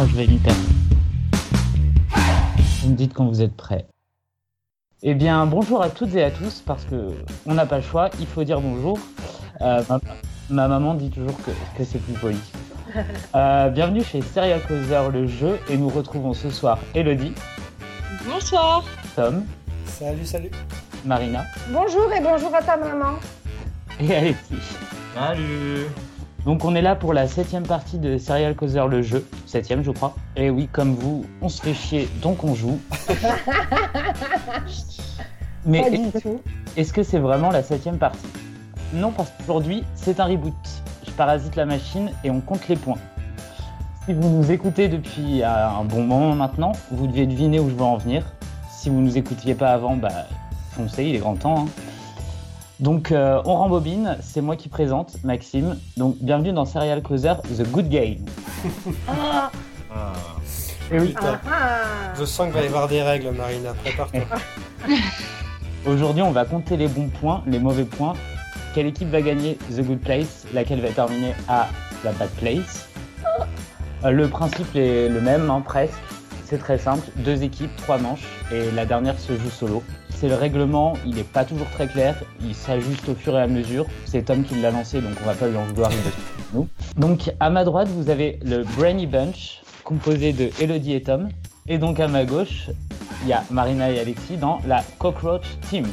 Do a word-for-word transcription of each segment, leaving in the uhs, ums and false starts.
moi je vais m'y perdre. Vous me dites quand vous êtes prêts. Eh bien, bonjour à toutes et à tous, parce que on n'a pas le choix, il faut dire bonjour. Euh, ma, ma maman dit toujours que, que c'est plus poli. Euh, bienvenue chez Serial Causer, le jeu, et nous retrouvons ce soir Elodie. Bonsoir. Tom. Salut, salut. Marina. Bonjour et bonjour à ta maman. Et Alexis. Salut. Donc on est là pour la septième partie de Serial Causer, le jeu. Septième, je crois. Et oui, comme vous, on se fait chier, donc on joue. Mais Pas du est-ce, tout. est-ce que c'est vraiment la septième partie ? Non, parce qu'aujourd'hui, c'est un reboot. Je parasite la machine et on compte les points. Si vous nous écoutez depuis un bon moment maintenant, vous devez deviner où je veux en venir. Si vous ne nous écoutiez pas avant, bah foncez, il est grand temps. Hein. Donc euh, on rembobine, c'est moi qui présente, Maxime. Donc bienvenue dans Serial Causer, The Good Game. Ah, Ah. Et oui, Putain, ah, ah. je sens qu'il va y avoir des règles, Marina. Prépare-toi. aujourd'hui on va compter les bons points, les mauvais points. Quelle équipe va gagner The Good Place, laquelle va terminer à la Bad Place. Euh, le principe est le même, hein, presque. C'est très simple, deux équipes, trois manches, et la dernière se joue solo. C'est le règlement, il n'est pas toujours très clair, il s'ajuste au fur et à mesure. C'est Tom qui l'a lancé, donc on va pas lui en vouloir, il reste nous. Donc à ma droite, vous avez le Brainy Bunch, composé de Elodie et Tom. Et donc à ma gauche, il y a Marina et Alexis dans la Cockroach Team.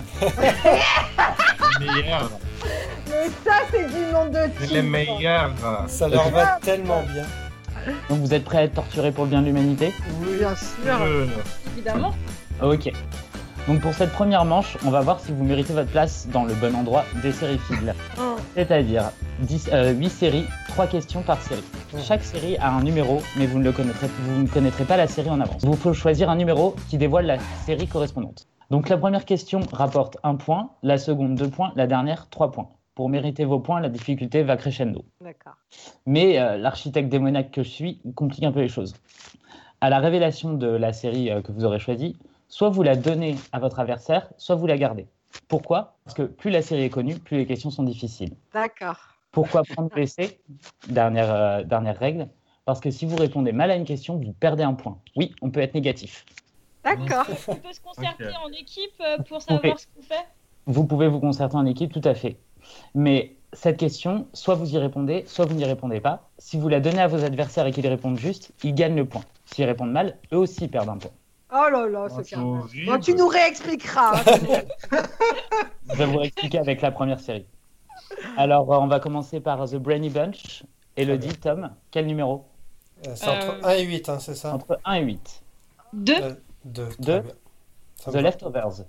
Meilleur. Mais ça, c'est du nom de C'est team. les meilleurs. Ça leur va tellement bien. Donc vous êtes prêts à être torturés pour le bien de l'humanité ? Oui. Bien sûr. Euh, Évidemment. Ok. Donc pour cette première manche, on va voir si vous méritez votre place dans le bon endroit des sériphiles. Oh. C'est-à-dire dix, euh, huit séries, trois questions par série. Chaque série a un numéro, mais vous ne, le connaîtrez, vous ne connaîtrez pas la série en avance. Il vous faut choisir un numéro qui dévoile la série correspondante. Donc la première question rapporte un point, la seconde deux points, la dernière trois points. Pour mériter vos points, la difficulté va crescendo. D'accord. Mais euh, l'architecte démoniaque que je suis complique un peu les choses. À la révélation de la série euh, que vous aurez choisie, soit vous la donnez à votre adversaire, soit vous la gardez. Pourquoi ? Parce que plus la série est connue, plus les questions sont difficiles. D'accord. Pourquoi prendre l'essai ? Dernière, euh, dernière règle. Parce que si vous répondez mal à une question, vous perdez un point. Oui, on peut être négatif. D'accord. On peut se concerter Ok. en équipe euh, pour savoir Ok. ce qu'on fait. Vous pouvez vous concerter en équipe, tout à fait. Mais cette question, soit vous y répondez, soit vous n'y répondez pas. Si vous la donnez à vos adversaires et qu'ils répondent juste, ils gagnent le point. S'ils répondent mal, eux aussi perdent un point. Oh là là, oh, ce c'est carnage. horrible. Bon, tu nous réexpliqueras. hein. Je vais vous expliquer avec la première série. Alors, euh, on va commencer par The Brainy Bunch. Elodie, Tom, quel numéro ? Euh, C'est entre Euh. un et huit, hein, c'est ça Entre un et huit. Deux. Euh, deux. très Deux. bien. Ça The me va. Leftovers.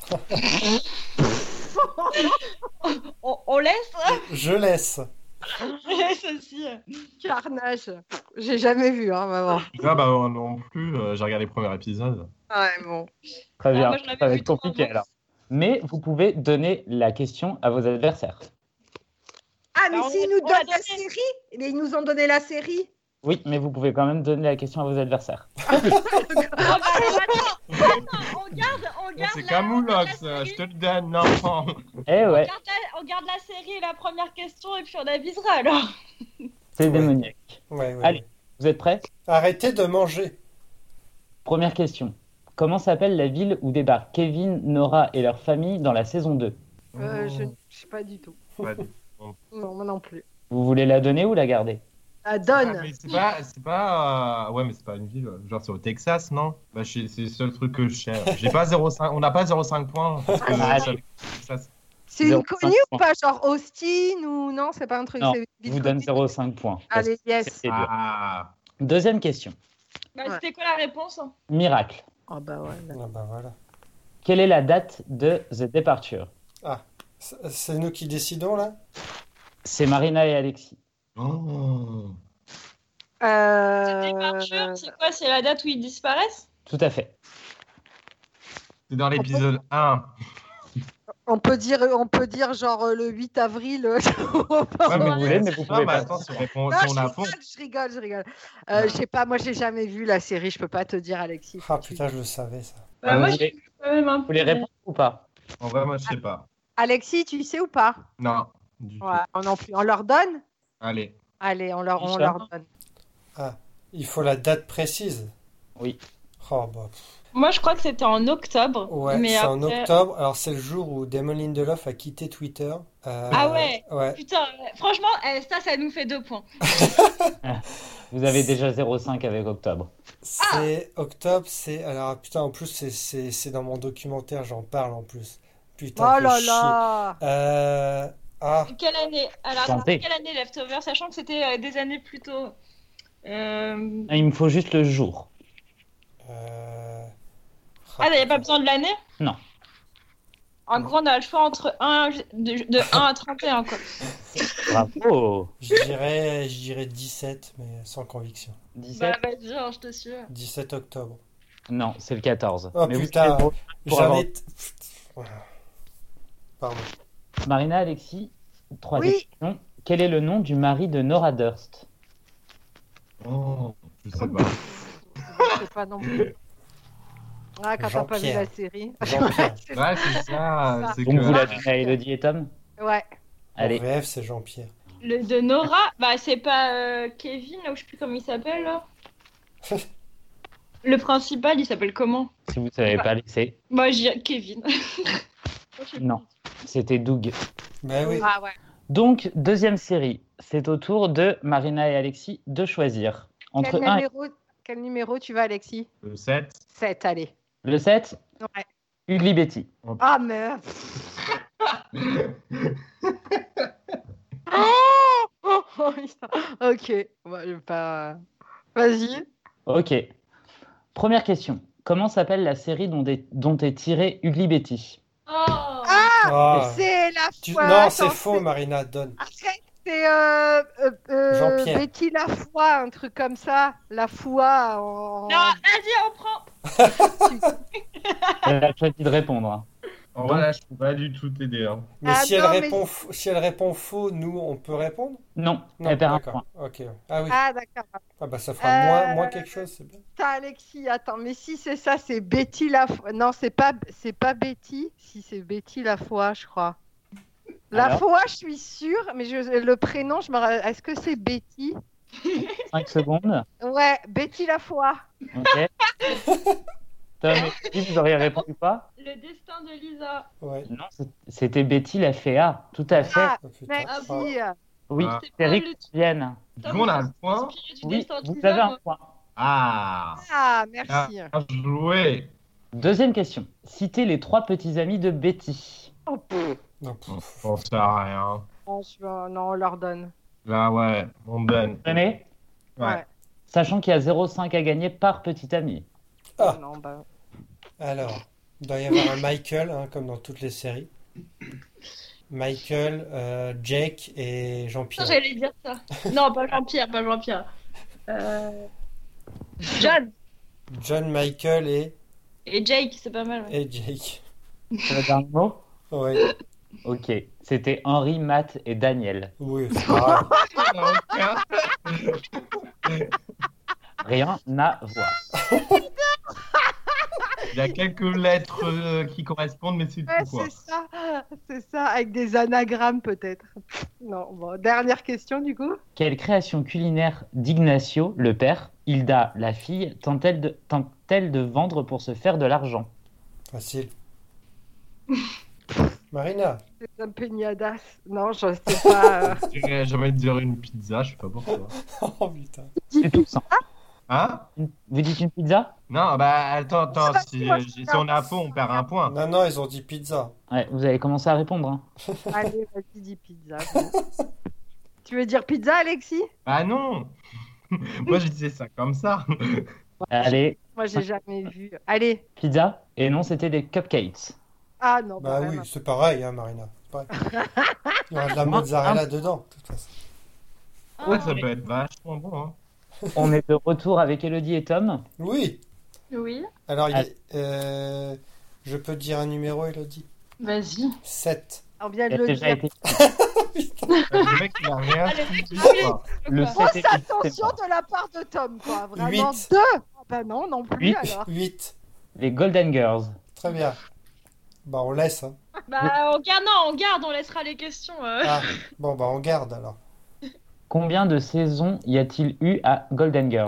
On, on laisse Je laisse. Je laisse aussi. Carnage. J'ai jamais vu, hein, maman. Ah bah euh, non plus, euh, j'ai regardé le premier épisode. Ouais, bon. Très Ah, bien, moi, je l'avais ça va vu être compliqué trois alors. Mais vous pouvez donner la question à vos adversaires. Ah, mais Bah, on s'ils a- nous on l'a donnent la donné. série, mais ils nous ont donné la série. Oui, mais vous pouvez quand même donner la question à vos adversaires. Oh, bah, attends, attends, on garde, on Oh, garde c'est la- Camoulox, on garde la euh, je série. te le donne, non. Eh On ouais, garde la- on garde la série et la première question et puis on avisera alors. c'est Ouais. démoniaque. Ouais, ouais, Allez. ouais. Vous êtes prêts ? Arrêtez de manger. Première question. Comment s'appelle la ville où débarquent Kevin, Nora et leur famille dans la saison deux ? Euh, je ne sais pas du tout. Ouais. Non, moi non plus. Vous voulez la donner ou la garder ? La Ah, donne. mais c'est pas, c'est pas, euh, ouais, mais c'est pas une ville, genre c'est au Texas, non? Bah, je- c'est le seul truc que je sais. J'ai pas zéro virgule cinq, on n'a pas zéro virgule cinq points. Parce que Ah, ça- allez. Texas. C'est zéro une virgule connue cinq ou pas? Genre Austin ou non? C'est pas un truc. Non, c'est une je ville vous donne connue. zéro virgule cinq points. parce Allez, que yes. c'était dur. Ah, Deuxième question. Bah, Ouais. c'était quoi la réponse? Miracle. Oh bah ouais. là. Ah bah voilà. Quelle est la date de The Departure ? C'est c'est nous qui décidons là. C'est Marina et Alexis. oh. Euh... Départure, c'est quoi? C'est la date où ils disparaissent? Tout à fait. C'est dans l'épisode un. On peut dire, on peut dire genre euh, le huit avril. euh, Ouais, vous voulez, mais vous non, pouvez mais pas. attends, si on répond, Non, si je on a rigole, fond. je rigole, je rigole. Euh, je sais pas, moi j'ai jamais vu la série, je peux pas te dire, Alexis. Ah putain, je le savais ça. Bah, vous, moi, je voulez, suis quand même un vous peu. voulez répondre ou pas ? En vrai, moi, je sais pas. Alexis, tu sais ou pas? Non, du Ouais, on non plus. On leur donne? tout. Allez. Allez, on leur, on Hicham leur donne. Ah, Il faut la date précise. Oui. Oh, bah, pff. Moi, je crois que c'était en octobre. Ouais, mais c'est en après- octobre. Alors, c'est le jour où Damon Lindelof a quitté Twitter. Euh, Ah ouais. Ouais. Putain, euh, franchement, eh, ça, ça nous fait deux points. Vous avez déjà zéro virgule cinq avec octobre. C'est octobre, c'est. Alors, putain, en plus, c'est, c'est, c'est dans mon documentaire, j'en parle en plus. Putain, Oh fais là chier. là. Euh... Ah, Quelle année? Alors, Tentez. quelle année Leftover, sachant que c'était euh, des années plus tôt. Euh... Il me faut juste le jour. euh... Ah, il n'y a pas besoin de l'année? Non. En gros, on a le choix entre un, de, de un à trente et un, quoi. Bravo. Je dirais, je dirais dix-sept, mais sans conviction. Bah, dix-sept. vas-y, hein, je te suis. dix-sept octobre. Non, c'est le quatorze. Oh, Mais vous putain. savez, pour J'en avoir- ai. Pardon. Marina, Alexis, troisième Oui. question. Quel est le nom du mari de Nora Durst? Oh, je sais pas. Je sais pas non plus. Ah, quand t'as pas vu Jean-Pierre. la série. Jean-Pierre. Ouais, c'est ça. C'est Donc que... vous la donnez à Elodie et Tom? Ouais. Allez. En V F, c'est Jean-Pierre. Le de Nora, bah, c'est pas euh, Kevin, là, ou je sais plus comment il s'appelle, là. Le principal, il s'appelle comment? Si vous ne savez pas laisser. Moi, je dirais Kevin. Non, c'était Doug. Ben oui. Ah ouais. Donc, deuxième série. C'est au tour de Marina et Alexis de choisir. Entre Quel un et numéro, quel numéro tu vas, Alexis? Le sept. sept, allez. le sept, Ouais. Ugly Betty. Ah, merde. Oh, putain. Ok. Bon, je vais pas... Vas-y. Ok. Première question. Comment s'appelle la série dont est, dont est tirée Ugly Betty? Oh Ah. C'est la Tu- foi. Non, attends, c'est faux, Marina, donne. Arrête, c'est euh, euh, euh, Jean-Pierre. Betty la foi, un truc comme ça. La foi en... Non, vas-y, on prend. Elle a choisi de répondre. hein. En vrai, là, je peux pas du tout t'aider. Hein. Mais, Ah, si, elle non, mais- répond faux, si elle répond faux, nous, on peut répondre? Non, Non, elle perd un d'accord. point. Ok. Ah oui. Ah, d'accord. Ah bah ça fera Euh, moins, moins quelque chose, c'est bien. Putain, Alexis, attends, mais si c'est ça, c'est Betty la foi. Non, c'est pas, c'est pas Betty. Si, c'est Betty la foi, je crois. La Alors foi, je suis sûre, mais je... le prénom, je me rappelle. Est-ce que c'est Betty? cinq secondes. Ouais, Betty la foi. Ok. Tom et Elodie, vous auriez répondu pas? Le destin de Lisa. Ouais. Non, c'est- c'était Betty la Féa. Tout à fait. Ah, Oh, putain. merci. Oui, Ah. c'est Rick qui vienne. Du coup, on a le point. Inspiré du Oui, destin de vous Lisa, avez un moi. point. Ah. Ah, Bien merci. joué. Deuxième question. Citez les trois petits amis de Betty. Oh, pff, Non, pff. On sait à rien. franchement, non, on leur donne. Là, ouais, on donne. Tenez, Ouais. sachant qu'il y a zéro virgule cinq à gagner par petit ami. Ah. Non, bah... Alors, il doit y avoir un Michael, hein, comme dans toutes les séries. Michael, euh, Jake et Putain, Jean-Pierre. j'allais dire ça. Non, pas Jean-Pierre, pas Jean-Pierre. Euh... John John, Michael et, et Jake, c'est pas mal. Ouais. et Jake. C'est le dernier mot? Ouais. Ok. C'était Henri, Matt et Daniel. Oui, c'est pareil. Rien à voir. Il y a quelques lettres euh, qui correspondent, mais c'est tout, Ouais, quoi. c'est ça, c'est ça, avec des anagrammes peut-être. Non, bon, dernière question du coup. Quelle création culinaire d'Ignacio, le père, Hilda, la fille, tente-t-elle de, tente-t-elle de vendre pour se faire de l'argent? Facile. Marina. C'est un peignadas. Non, je sais pas. euh. Je dirais- J'ai envie de dire une pizza, je sais pas pourquoi. Oh putain. C'est tout ça. Hein? Vous dites une pizza? Non, bah attends, attends, Ça, si, moi, je si on est à faux, on perd un point. Non, non, ils ont dit pizza. Ouais, vous avez commencé à répondre. hein. Allez, vas-y, dis pizza. Tu veux dire pizza, Alexis? Bah non! Moi je disais ça comme ça. Allez, Moi, j'ai jamais vu. Allez. pizza? Et non, c'était des cupcakes. Ah non, Bah bah, oui, vraiment. c'est pareil, hein, Marina. C'est pareil. Il y aura de la mozzarella dedans, de toute façon. Ouais, ça peut être vachement bon. Hein. On est de retour avec Elodie et Tom. Oui. Oui, Alors, il Ah. est- euh, je peux te dire un numéro, Elodie? vas-y. sept. On vient Il de a le déjà dire. été. Le mec il a rien Allez, suivi, allez. quoi. Le Quoi sept Grosse est- attention de la part de Tom, quoi. Vraiment Huit. deux. Ah bah non, non plus Huit. alors. huit. Les Golden Girls. Très bien. Bah, on laisse. Hein. Bah, on garde, non, on garde, on laissera les questions. euh. Ah, bon, bah, on garde alors. Combien de saisons y a-t-il eu à Golden Girls?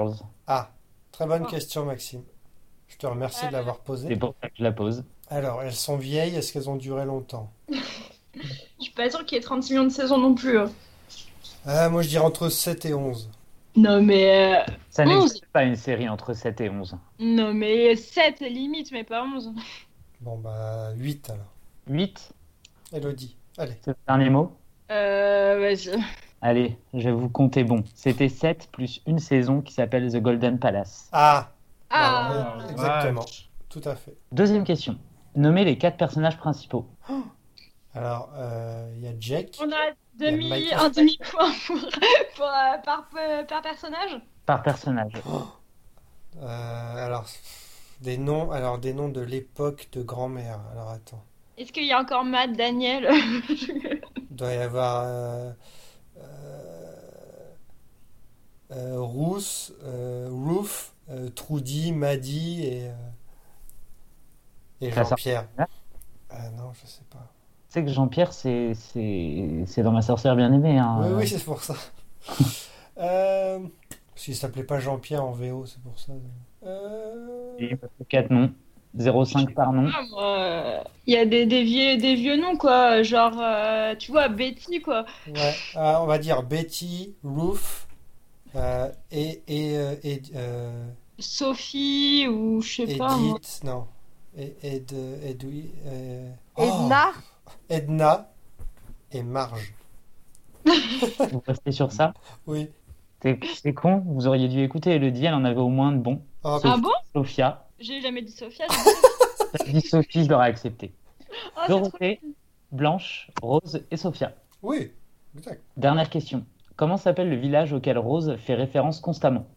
Ah, très bonne Oh. question, Maxime. Je te remercie de Euh, l'avoir C'est posée. pour ça que je la pose. Alors, elles sont vieilles, est-ce qu'elles ont duré longtemps? Je suis pas sûre qu'il y ait trente-six millions de saisons non plus. hein. Ah, moi, je dirais entre sept et onze. Non, mais. euh, Ça onze. n'existe pas une série entre sept et onze. Non, mais sept limite, mais pas onze. Bon, bah, huit alors. huit, Elodie, allez. c'est le dernier mot. Euh, vas-y. Allez, je vais vous compter bon. C'était sept plus une saison qui s'appelle The Golden Palace. Ah, Ah, bah, ouais, exactement. Tout à fait. Deuxième question. Nommez les quatre personnages principaux. Alors, euh, il y a Jake. on a demi, Il y a Michael. un demi-point pour, pour, euh, par, euh, par personnage. Par personnage. Euh, alors, des noms, alors, des noms de l'époque de grand-mère. Alors, attends. Est-ce qu'il y a encore Matt, Daniel? Il doit y avoir euh, euh, euh, Ruth, euh, Ruth, euh, Trudy, Maddy et, euh, et Ça sort- Jean-Pierre. Ah non, je sais pas. Tu sais que Jean-Pierre, c'est c'est c'est dans Ma sorcière bien-aimée. Hein. Oui, oui, c'est pour ça. euh, parce qu'il s'appelait pas Jean-Pierre en V O, c'est pour ça. Euh, Il me faut quatre noms. zéro virgule cinq par nom. Ah, moi, euh, Il y a des, des, vieux, des vieux noms, quoi. Genre, euh, tu vois, Betty, quoi. ouais, ah, on va dire Betty, Ruth euh, et, et, euh, et euh, Sophie, ou je sais pas. moi. Edith, non. Et, Ed, Edoui, euh, Edna. oh, Edna et Marge. Vous restez sur ça. Oui. C'est c'est con, vous auriez dû écouter Elodie, elle en avait au moins de bons. Oh, Ah bon? Sophia. J'ai jamais dit Sophia. j'ai dit- T'as dit Sophie, je l'aurais accepté. Oh, c'est trop- Dorothée, Blanche, Rose et Sophia. oui, exact. Dernière question. Comment s'appelle le village auquel Rose fait référence constamment?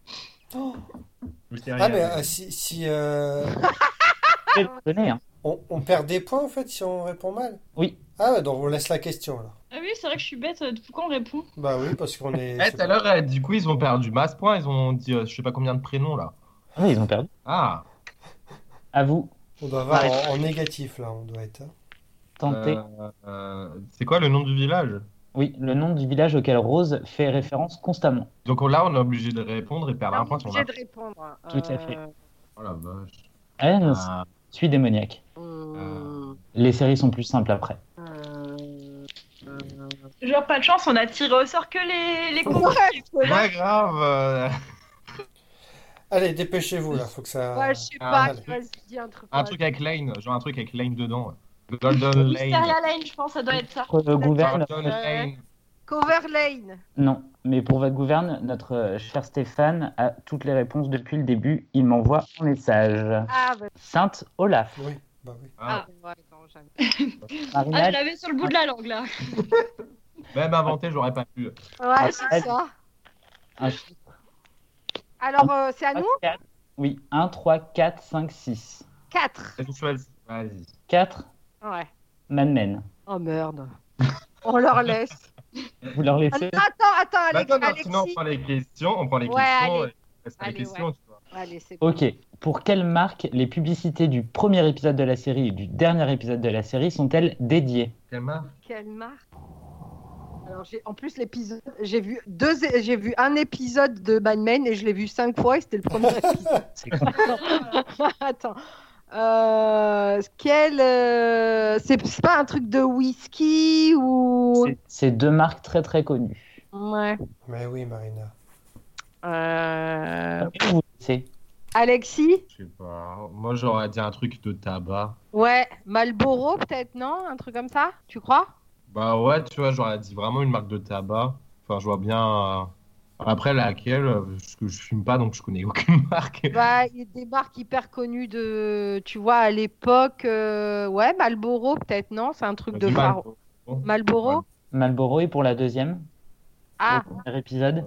Ah, mais euh, si, si euh, Je vais le donner, hein. on, on perd des points en fait si on répond mal. Oui. Ah, ouais, donc on laisse la question alors. Ah oui, c'est vrai que je suis bête. euh, Pourquoi on répond? Bah oui, parce qu'on est. Eh, tout à l'heure, euh, du coup, ils ont perdu masse points. Ils ont dit, euh, je sais pas combien de prénoms là. Ah oui, ils ont perdu. Ah, À vous, On doit avoir Arrête. en, en négatif là, on doit être. hein. tentez. euh, euh, c'est quoi le nom du village? Oui, le nom du village auquel Rose fait référence constamment. Donc là, on est obligé de répondre et perdre On un est point si on obligé a. de répondre. Tout à fait. Euh, Oh la vache. Ah, non, Ah, je suis démoniaque. hum, Les séries sont plus simples après. hum, hum. Genre, pas de chance, on a tiré au sort que les, les cons. Ouais, c'est là. pas grave. euh, Allez, dépêchez-vous là, faut que ça. Ouais, je sais Ah, pas. allez. Vas-y, dis un truc. Un ouais. truc avec Lane, genre un truc avec Lane dedans. Golden Lane. Mysteria Lane, je pense, ça doit être ça. Pour votre gouverne, Golden Ouais. Lane. Cover Lane. non, mais pour votre gouverne, notre euh, cher Stéphane a toutes les réponses depuis le début. Il m'envoie un message. Ah, bah, Sainte Olaf. Oui, bah oui. Ah, ouais, non, jamais. Ah, Marina, je l'avais sur le bout de la langue, là. même inventé, j'aurais pas pu. Ouais, c'est ça. un chiffre. Alors, euh, c'est à nous? quatre. Oui, un, trois, quatre, cinq, six. quatre. Vas-y, choisis. Vas-y. quatre, Ouais. Mad Men. Oh merde. On leur laisse. Vous leur Ah, laissez? Attends, attends, Bah, Alex, attends, non, Alexis. sinon on prend les questions, on prend les Ouais, questions, allez. et on reste à Allez, les questions, tu vois. Allez, c'est bon. Ok. Pour quelle marque les publicités du premier épisode de la série et du dernier épisode de la série sont-elles dédiées? Quelle marque? Quelle marque? Alors, j'ai, en plus, l'épisode, j'ai vu deux, j'ai vu un épisode de Mad Men et je l'ai vu cinq fois et c'était le premier épisode. C'est quoi? Attends. Euh, quel, euh, c'est, c'est pas un truc de whisky ou. C'est- C'est deux marques très très connues. Ouais. Mais oui, Marina. Euh, Vous laissez. Alexis? Je sais pas. Moi j'aurais dit un truc de tabac. Ouais. Malboro, peut-être, non? Un truc comme ça? Tu crois? Bah ouais, tu vois, j'aurais dit vraiment une marque de tabac. Enfin, je vois bien. euh, Après, laquelle, euh, parce que je fume pas, donc je connais aucune marque. Bah, il y a des marques hyper connues de, tu vois, à l'époque, euh, ouais, Marlboro peut-être, non? C'est un truc de Vas-y, phare. Marlboro. Marlboro? Malboro est pour la deuxième, Ah, au premier épisode.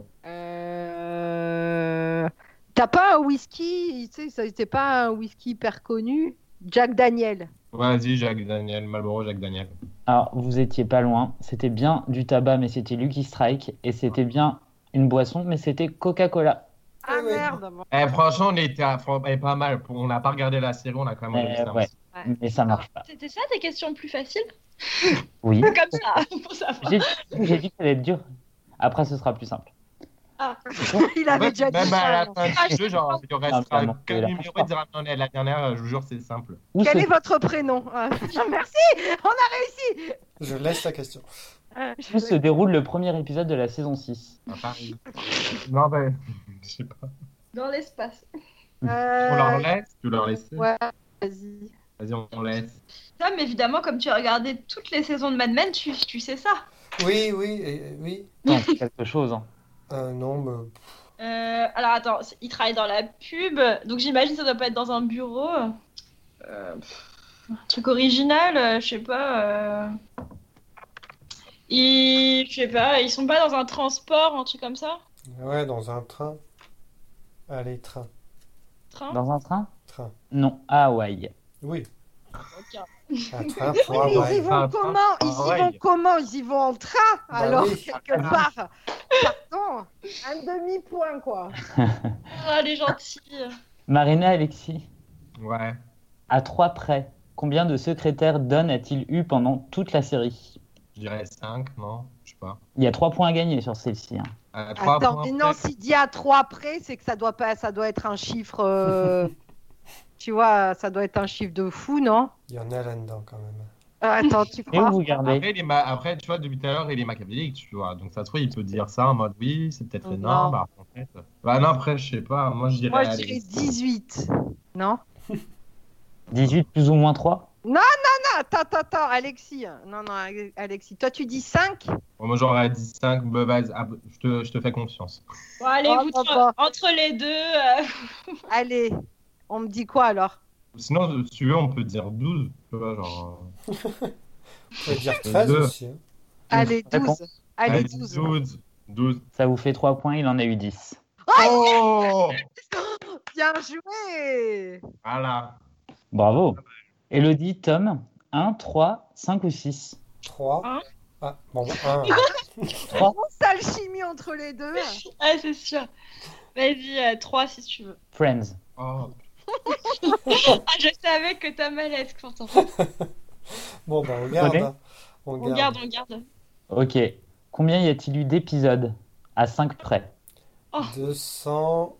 euh... t'as pas un whisky, tu sais, ça- c'est pas un whisky hyper connu? Jack Daniel. Vas-y, Jacques Daniel, Marlboro, Jacques Daniel. Alors, vous étiez pas loin. C'était bien du tabac, mais c'était Lucky Strike. Et c'était bien une boisson, mais c'était Coca-Cola. Ah ouais. merde. bon. Eh, franchement, on était à- fran- eh, pas mal. On n'a pas regardé la série, on a quand même Eh, réussi à ouais. Mais ça marche pas. C'était ça tes questions plus faciles? Oui. Comme ça, pour savoir. J'ai j'ai dit que ça allait être dur. Après, ce sera plus simple. Il En avait fait, déjà dit même à ça. la non. fin Ah, du jeu, genre, il y Ah, restera pardon, qu'un c'est la numéro, fin. il dira non, la dernière, je vous jure, c'est simple. Où Quel se... est votre prénom? Ah, merci, on a réussi. Je laisse la question. Ah, où se déroule le premier épisode de la saison six? À Paris. Non, ben, je sais pas. Dans l'espace. On Euh, leur laisse? Tu leur laisses? Ouais, vas-y. Vas-y, on laisse. Ça, mais évidemment, comme tu as regardé toutes les saisons de Mad Men, tu, tu sais ça. Oui, oui, et- oui. Non, c'est quelque chose. Hein. Euh, non, mais Euh, alors attends, c'est- il travaille dans la pub, donc j'imagine que ça doit pas être dans un bureau. Euh, pff, un truc original, euh, je sais pas. euh, Ils, je sais pas, ils sont pas dans un transport, un truc comme ça? ouais, dans un train. Allez, train, Train? Dans un train? train. Non, à Hawaï. Oui, Ok. un train pour Mais ils y Hawaï. vont Ah, comment? ah, Ils y ouais. vont comment? Ils y vont en train, Bah alors, oui. quelque part. Pardon, un demi-point, quoi. Ah, les gentils. Marina Alexis, Ouais. à trois près, combien de secrétaires Don a-t-il eu pendant toute la série? Je dirais cinq, non? Je sais pas. Il y a trois points à gagner sur celle-ci. Hein. À trois Attends, points mais non, près. s'il dit à trois près, c'est que ça doit pas, ça doit être un chiffre. euh, Tu vois, ça doit être un chiffre de fou, non? Il y en a là-dedans quand même. Ah, attends, tu Et où crois? vous gardez? Après, il est ma- Après, tu vois, depuis tout à l'heure, il est machiavélique, tu vois. Donc, ça se trouve, il peut dire ça en mode oui, c'est peut-être fait Non. non. Bah, en fait. Bah, non, après, je sais pas. Moi, je dirais. Moi, je allez, dirais dix-huit. Non? dix-huit plus ou moins trois? Non, attends, attends, attends, Alexis. Non, non, Ale- Alexis. Toi, tu dis cinq? Bon, moi, j'aurais dit cinq. Bah, vas-y, ah, je te, je te fais confiance. Bon, allez, Oh, vous bah, trois, bah. entre les deux. euh, Allez, on me dit quoi alors? Sinon, si tu veux, on peut dire douze. Tu vois, genre. euh, On peut dire treize Deux. aussi. hein. Allez, Réponse. douze. Allez, Allez, douze. douze. douze. Ça vous fait trois points, il en a eu dix. Oh! Bien joué! Voilà. Bravo. Elodie, Tom, un, trois, cinq ou six? trois. Un. Ah, bon, un. trois? Sale chimie entre les deux. Ah, c'est sûr. Vas-y, euh, trois si tu veux. Friends. Oh. Ah, je savais que t'as malaise pourtant. Bon, bah, on garde. Prenez. hein. On On garde, on garde. Ok. Combien y a-t-il eu d'épisodes à cinq près? deux cent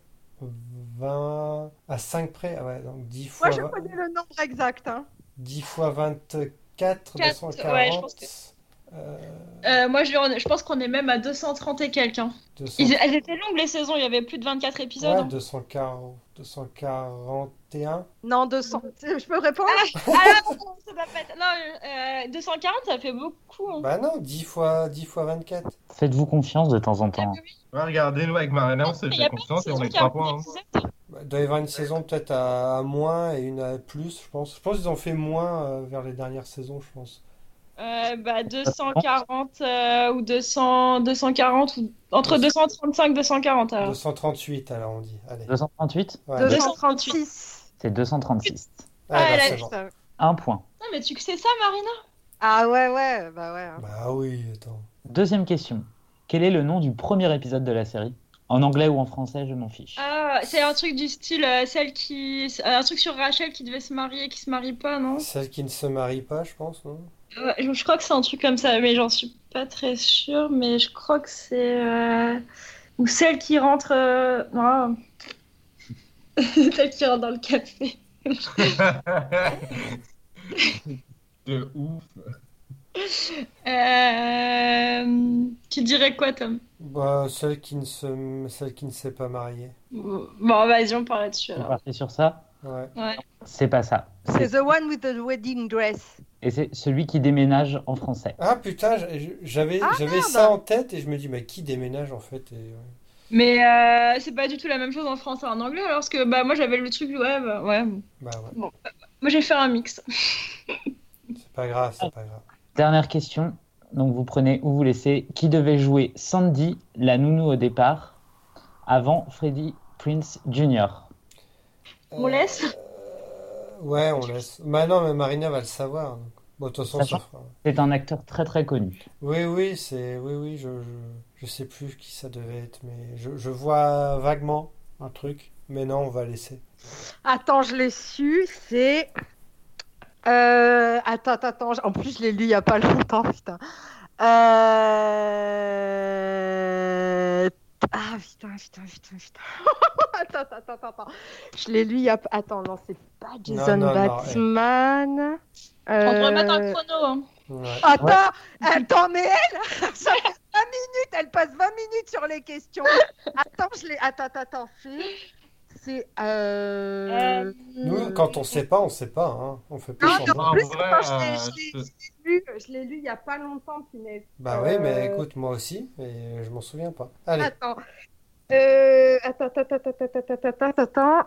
vingt à cinq près. Ah ouais, donc dix fois, Moi, je vingt- connais le nombre exact. Hein. dix fois vingt-quatre, Quatre, deux cent quarante. ouais, je pense que- euh, Euh, moi, je, je pense qu'on est même à deux cent trente et quelques. hein. deux cents Ils- elles étaient longues les saisons, il y avait plus de vingt-quatre épisodes. ouais, hein. deux cent quarante, deux cent quarante et un. Non, deux cents. Je peux répondre? Ah non, non, ça doit pas être. Non, euh, deux cent quarante, ça fait beaucoup. hein. Bah non, dix fois, dix fois vingt-quatre. Faites-vous confiance de temps en Ah, temps. oui, oui. Ouais, regardez, nous, avec Marina, on s'est Il y fait a pas de confiance et on saison est qui a trois plus points. hein. d'épisodes. Bah, il doit y avoir une saison peut-être à, à moins et une à plus, je pense. Je pense qu'ils ont fait moins euh, vers les dernières saisons, je pense. Euh, bah, deux cent quarante euh, ou deux cents, deux cent quarante ou entre deux cent trente-cinq et deux cent quarante. Alors. deux cent trente-huit, alors on dit. Allez. deux cent trente-huit? Ouais, deux deux- cent trente-six. C'est deux cent trente-six. Ah, Ah, bah, elle a- c'est bon. Putain. Un point. Non, mais tu sais ça, Marina? Ah ouais, ouais, bah ouais. hein. Bah oui, attends. Deuxième question. Quel est le nom du premier épisode de la série? En anglais ou en français, je m'en fiche. Ah, c'est un truc du style euh, celle qui, un truc sur Rachel qui devait se marier et qui se marie pas, non? Celle qui ne se marie pas, je pense, non? Ouais, je, je crois que c'est un truc comme ça, mais j'en suis pas très sûre. Mais je crois que c'est euh, ou celle qui rentre, euh, non. Celle qui rentre dans le café. De ouf. Euh... Tu dirais quoi, Tom? Bah, celle qui ne se, celle qui ne s'est pas mariée. Bon, vas-y, on part là-dessus Vous alors. partez sur ça? Ouais. Ouais. C'est pas ça. C'est C'est- The One with the Wedding Dress. Et c'est celui qui déménage en français. Ah putain, j'- j'avais Ah, j'avais merde. ça en tête et je me dis, mais qui déménage en fait et, ouais. Mais euh, c'est pas du tout la même chose en français et en anglais, alors que bah, moi j'avais le truc, ouais, bah, ouais. Bah ouais, Moi j'ai fait un mix. c'est pas grave, c'est pas grave. Dernière question. Donc vous prenez ou vous laissez. Qui devait jouer Sandy, la nounou au départ, avant Freddie Prinze Junior? On laisse? Euh, Ouais, on laisse. Bah non, mais Marina va le savoir. donc. Bon, de toute façon, Sachant- ça fera. C'est un acteur très très connu. Oui, oui, c'est. Oui, oui, je, je, je sais plus qui ça devait être, mais je, je vois vaguement un truc. Mais non, on va laisser. Attends, je l'ai su, c'est. Euh... Attends, attends, attends. En plus, je l'ai lu il y a pas longtemps, putain. Euh... Ah, Ah putain, putain, putain, putain. attends, attends, attends, attends. Je l'ai lu il y a. Attends, non, c'est pas Jason non, non, Bateman. On te remettre un Euh... chrono. Hein. Ouais. Attends, attends, mais elle, ça fait vingt minutes, elle passe vingt minutes sur les questions. Attends, je l'ai. Attends, attends, attends, c'est. C'est. Euh... Nous, quand on sait pas, on sait pas. Hein. On fait pas Ah, semblant. en plus, En vrai, attends, je l'ai- euh, je l'ai je- je l'ai lu, je l'ai lu il y a pas longtemps, punaise. Bah oui, mais Euh, écoute, moi aussi, et je m'en souviens pas. Allez, Attends. Euh... Attends, attends, attends, attends, attends, attends, attends, attends.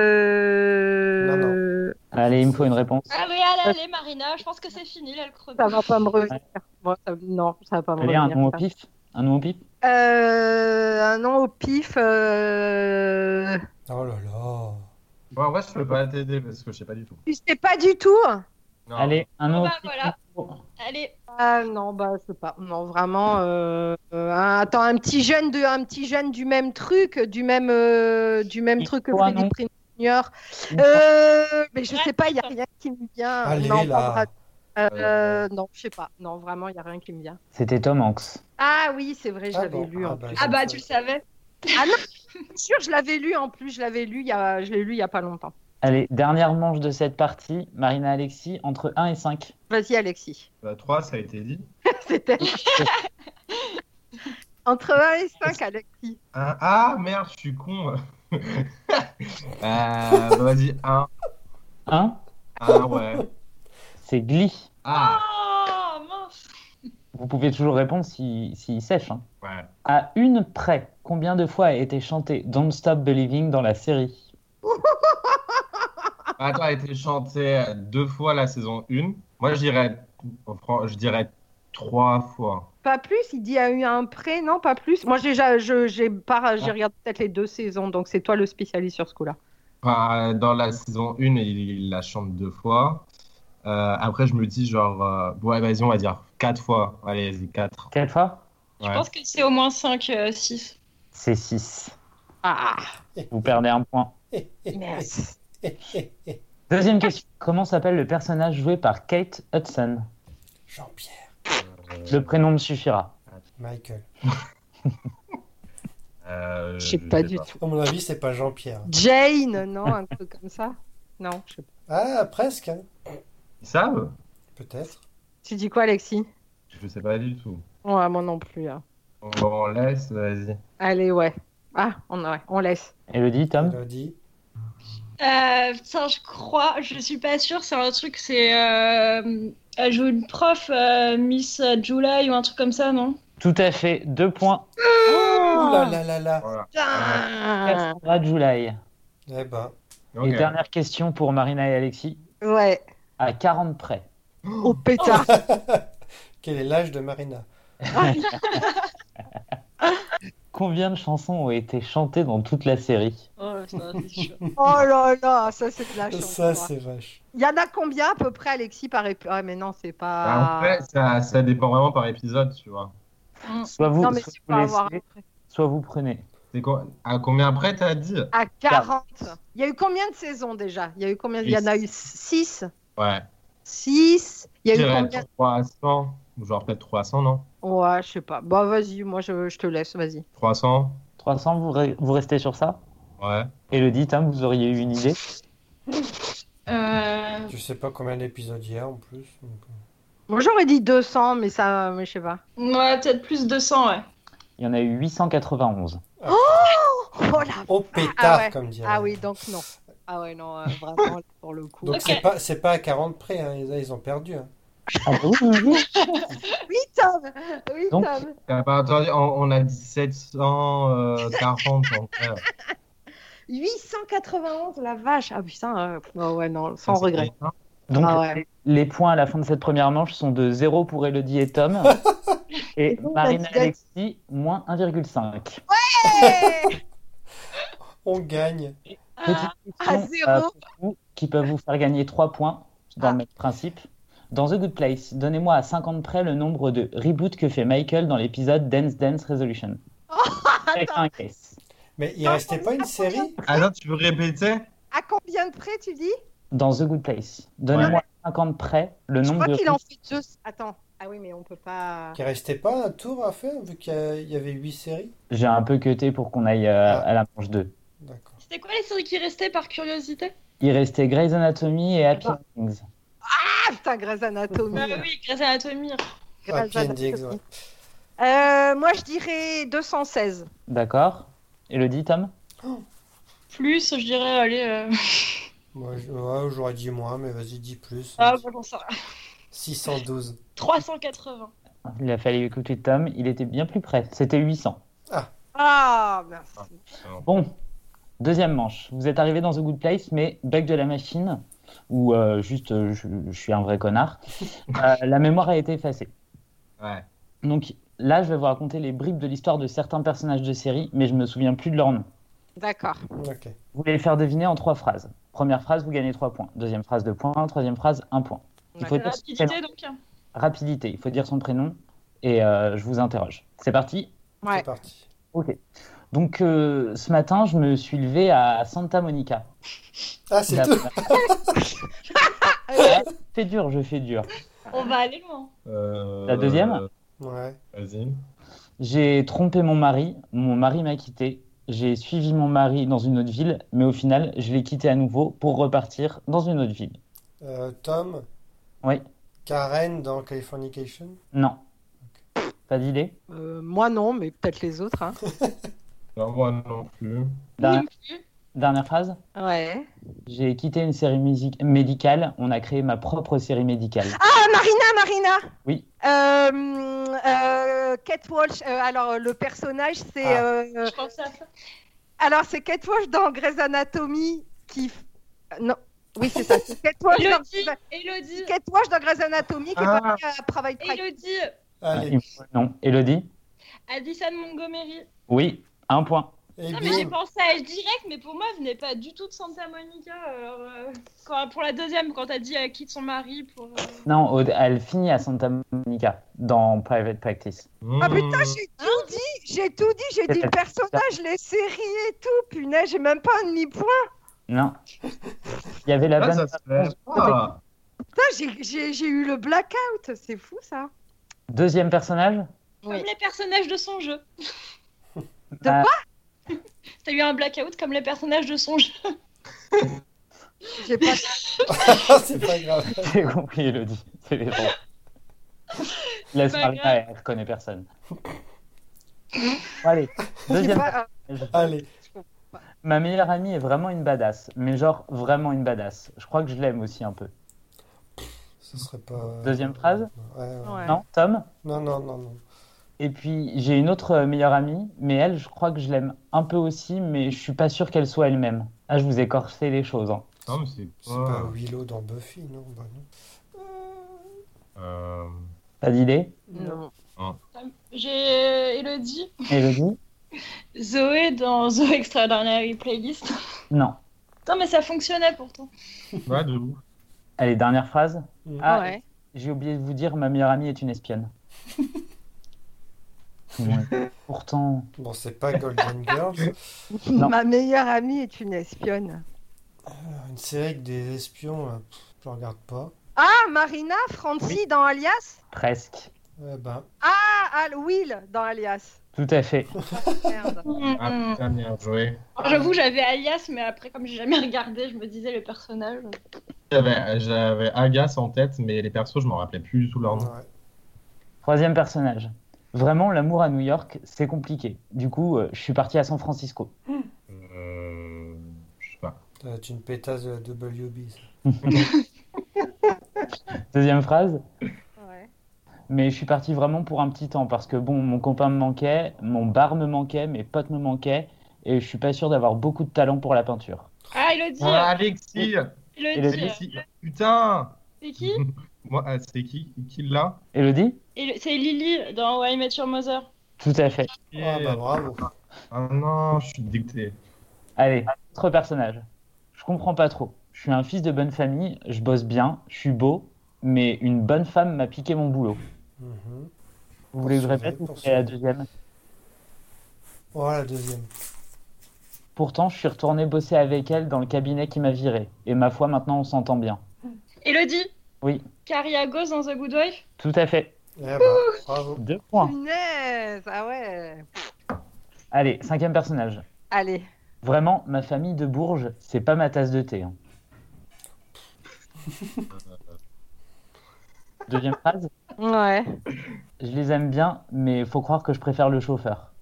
Euh... Allez, il me faut une réponse. Allez, allez, allez, Marina, je pense que c'est fini là le chrono. Ça va pas me revenir. Bon, ça- Non, ça va pas me Allez, un revenir. nom au ça. pif. Un nom au pif. Euh... Un nom au pif. Euh... oh là là. Bon, en vrai, je peux pas t'aider parce que je sais pas du tout. Tu sais pas du tout? Non. Allez, un nom Bon, au bah, pif. voilà. Allez, Ah non, bah je sais pas. Non, vraiment. Euh... euh, un- Attends, un petit jeune de, un petit jeune du même truc, du même, euh, du même Il truc que faut un Freddy nom. Prinze Junior Une Euh... Mais je Brad sais pas, il y a Pitt. rien qui me vient. Allez, non, là. pas Brad. Euh, non, je sais pas. Non, vraiment, il y a rien qui me vient. C'était Tom Hanks. Ah oui, c'est vrai, je Ah l'avais bon, lu. ah en bah, plus. ah bah tu le savais. Ah non, bien sûr, je l'avais lu en plus. Je l'avais lu il y a, je l'ai lu il y a pas longtemps. Allez, dernière manche de cette partie. Marina Alexis, entre un et cinq. Vas-y, Alexis. Bah, trois, ça a été dit. C'était entre un et cinq, Alexis. Un- Ah, merde, je suis con. euh, bah, vas-y, un. un, Un, ouais. c'est Glee. Ah, Oh mince. Vous pouvez toujours répondre s'il si, s'il sèche. Hein. ouais. À une près, combien de fois a été chanté Don't Stop Believing dans la série? Attends, a été chanté deux fois la saison un. Moi, je dirais, je dirais trois fois. Pas plus, il dit à eu un prêt, non, pas plus. Moi, j'ai déjà, je, j'ai pas, j'ai regardé peut-être les deux saisons, donc c'est toi le spécialiste sur ce coup-là. Enfin, dans la saison un, il, il la chante deux fois. Euh, après, je me dis, genre, euh, ouais, vas-y, on va dire quatre fois. Allez, vas-y, quatre. Quelle fois? Je Ouais. pense que c'est au moins cinq, six. C'est six. Ah, Vous perdez un point. merde. Deuxième question. Comment s'appelle le personnage joué par Kate Hudson? Jean-Pierre, Le prénom me suffira. Michael. Euh, Je sais pas du tout. À mon avis, c'est pas Jean-Pierre. Jane, non, un truc comme ça. Non, je sais pas. Ah, presque, hein. Ils savent? Peut-être. Tu dis quoi, Alexis? Je sais pas du tout. Ouais, moi non plus. Hein. On, on laisse, vas-y. Allez, ouais. Ah, on, ouais, on laisse. Elodie, Tom? Elodie. Euh, putain, je crois, je suis pas sûre, c'est un truc, c'est. Euh, elle joue une prof, euh, Miss July ou un truc comme ça, non? Tout à fait. Deux points. Ouh là là là là. Voilà. Putain. Cassandra July. Eh ben, Ok. Et dernière question pour Marina et Alexis. Ouais. À quarante près. Oh pétard. quel est l'âge de Marina? Combien de chansons ont été chantées dans toute la série? Oh, ça, c'est chaud. Oh là là, ça c'est de la chance. Ça, quoi. c'est vache. Il y en a combien à peu près, Alexis, par épisode? Ah, mais non, c'est Bah, pas. en fait, ça, ça dépend vraiment par épisode, tu vois. Soit vous, non, mais soit tu vous peux avoir. laissez, soit vous prenez. C'est quoi- À combien après t'as dit? À quarante. Il y a eu combien de saisons déjà? Il y a eu combien? Il y en a eu six. Ouais. six. Il y a Je eu dirais combien? trois cents. Ou genre peut-être trois cents, non? Ouais, je sais pas. Bah vas-y, moi je, je te laisse, vas-y. trois cents? trois cents, vous, re- vous restez sur ça? Ouais. Elodie, Tom, vous auriez eu une idée? Euh, Je sais pas combien d'épisodes il y a en plus. donc, euh. Moi j'aurais dit deux cents, mais ça, mais je sais pas. ouais, peut-être plus de cent, ouais. Il y en a eu huit cent quatre-vingt-onze. Oh la. Au pétard, Ah ouais. comme dirait. Ah oui, donc non. Ah ouais, non, euh, vraiment, pour le coup. Donc Ok. c'est pas, c'est pas à quarante près, hein. Ils, ils ont perdu. Hein. Ah bah oui, oui, oui. Oui, Tom. Oui, Donc- Tom. T'as pas entendu? On, on a dit sept cent quarante en vrai. huit cent quatre-vingt-onze, la vache. Ah putain, euh, oh ouais, non, sans Ça, c'est regret. bien. Donc, Ah ouais. les points à la fin de cette première manche sont de zéro pour Elodie et Tom. Et bon, Marina bah, et Alexis, moins un virgule cinq. Hey On gagne. Petite à question zéro. euh, pour vous, qui peuvent vous faire gagner trois points dans Ah. le même principe. Dans The Good Place, donnez-moi à cinquante près le nombre de reboots que fait Michael dans l'épisode Dance Dance Resolution. Chacun un case. Mais il restait pas une série? Alors, tu peux répéter? À combien de près, tu dis? Dans The Good Place, donnez-moi à cinquante près le Je nombre crois de qu'il en reboots. fait deux. Attends, Ah oui, mais on peut pas. Qui restait pas un tour à faire, vu qu'il y a- il y avait huit séries? J'ai un peu cuté pour qu'on aille euh, Ah. à la manche deux. D'accord. C'était quoi les séries qui restaient par curiosité? Il restait Grey's Anatomy et Happy Ah. Endings. Ah putain, Grey's Anatomy. Ah oui, Grey's Anatomy. Grey's Happy Endings, Anatomy. ouais. Euh, moi, je dirais deux cent seize. D'accord. Elodie, Tom? Plus, je dirais, allez. euh, Moi, je- ouais, j'aurais dit moins, mais vas-y, dis plus. Ah, bah, j'en sais rien. six cent douze. trois cent quatre-vingts. Il a fallu écouter Tom, il était bien plus près. C'était huit cents. Ah, merci. Bon, deuxième manche. Vous êtes arrivé dans The Good Place, mais bug de la machine, ou euh, juste euh, je, je suis un vrai connard, euh, la mémoire a été effacée. Ouais. Donc là, je vais vous raconter les bribes de l'histoire de certains personnages de série, mais je me souviens plus de leur nom. D'accord. Ok. Vous allez les faire deviner en trois phrases. Première phrase, vous gagnez trois points. Deuxième phrase, deux points. Troisième phrase, un point. Il faut dire son Rapidité prénom. donc. Rapidité, il faut dire son prénom et euh, je vous interroge. C'est parti? Ouais. C'est parti. Ok. Donc euh, ce matin, je me suis levé à Santa Monica. Ah, c'est La- tout. Ouais, je fais dur, je fais dur. On va aller loin. Euh, La deuxième? Ouais. Vas-y. J'ai trompé mon mari, mon mari m'a quitté. J'ai suivi mon mari dans une autre ville, mais au final, je l'ai quitté à nouveau pour repartir dans une autre ville. Euh, Tom, Oui, Karen dans Californication. non. Pas d'idée? Euh, moi, non, mais peut-être les autres. Hein. Non, moi non plus. Dernière, Non plus. dernière phrase? Ouais. J'ai quitté une série musique- médicale, on a créé ma propre série médicale. Ah, Marina, Marina. Oui. Euh, euh, Kate Walsh. euh, alors, le personnage, c'est. Ah. euh, Je pensais à ça. alors, c'est Kate Walsh dans Grey's Anatomy qui. f- Non. Oui, c'est ça. C'est Kate Walsh dans, Elodie, Elodie, Kate Walsh dans Grey's Anatomy qui Ah. est partie à Private Practice. Elodie, Ah, Allez. il me faut le nom. Elodie? Addison Montgomery. Oui, un point. Et Non, mais j'ai bim. pensé à elle direct, mais pour moi, elle venait pas du tout de Santa Monica. Alors, euh, quand, pour la deuxième, quand t'as dit elle quitte son mari pour. euh, Non, au- elle finit à Santa Monica dans Private Practice. Ah Mmh. putain, j'ai tout dit, j'ai tout dit, j'ai dit le personnage, les séries et tout, punaise, j'ai même pas un demi-point. Non. Il y avait la Ah, bonne ça se fait. réponse. Ah. Putain, j'ai- j'ai j'ai eu le blackout, c'est fou ça. Deuxième personnage? Comme Oui. les personnages de son jeu. De Ah, T'as eu un blackout comme les personnages de son jeu. J'ai pas. C'est pas grave. J'ai compris, Elodie. C'est les bons. Laisse pas Marina, grave. elle reconnaît personne. Bon, allez, j'ai deuxième pas- personnage. Allez. Ma meilleure amie est vraiment une badass, mais genre vraiment une badass. Je crois que je l'aime aussi un peu. Ce serait pas. Deuxième phrase? Ouais, ouais. Ouais. Non, Tom? Non, non, non, non. Et puis j'ai une autre euh, meilleure amie, mais elle, je crois que je l'aime un peu aussi, mais je suis pas sûr qu'elle soit elle-même. Ah, je vous ai corsé les choses. Hein. Non, mais c'est C'est pas pas. Willow dans Buffy, non? Bah non. Euh... Pas d'idée? Non. J'ai Elodie, Elodie? Zoé dans The Extraordinary Playlist. Non. Putain, mais ça fonctionnait pourtant. Ouais, de ouf. Allez, dernière phrase. Ah, Ouais. j'ai oublié de vous dire, ma meilleure amie est une espionne. Ouais. Pourtant, Bon, c'est pas Golden Girls. Non. Ma meilleure amie est une espionne. Une série avec des espions, là, pff, je regarde pas. Ah, Marina, Francie Oui. dans Alias. presque. Eh ben, Ah, Al- Will dans Alias. Tout à fait. Merde. Ah putain, bien joué. J'avoue, j'avais Alias, mais après, comme j'ai jamais regardé, je me disais le personnage. J'avais, j'avais Agas en tête, mais les persos, je m'en rappelais plus du tout leur nom. ouais. Troisième personnage. Vraiment, l'amour à New York, c'est compliqué. Du coup, euh, je suis parti à San Francisco. Euh... Je sais pas. C'est une pétasse de la W B. ça. Deuxième phrase. Ouais. Mais je suis parti vraiment pour un petit temps parce que bon, mon copain me manquait, mon bar me manquait, mes potes me manquaient et je suis pas sûr d'avoir beaucoup de talent pour la peinture. Ah, Elodie Ah, Alexis Elodie, Alexis Putain c'est qui Moi, ah, c'est qui Qui l'a Elodie? Et c'est Lily dans Why I Met Your Mother. Tout à fait. Ah bah bravo. Ah non, je suis dégoûté. Allez, autre personnage. Je comprends pas trop. Je suis un fils de bonne famille, je bosse bien, je suis beau, mais une bonne femme m'a piqué mon boulot. Mhm. Vous voulez que je Poursuivez, répète ou poursuivez. c'est la deuxième? Voilà la deuxième. Pourtant, je suis retourné bosser avec elle dans le cabinet qui m'a viré. Et ma foi, maintenant, on s'entend bien. Elodie Oui, Carrie Agos dans The Good Wife. tout à fait. Eh ben, bravo. Deux points. Punaise, ah ouais. Allez, cinquième personnage. Allez. Vraiment, ma famille de Bourges, c'est pas ma tasse de thé. hein. Deuxième phrase. Ouais. Je les aime bien, mais faut croire que je préfère le chauffeur.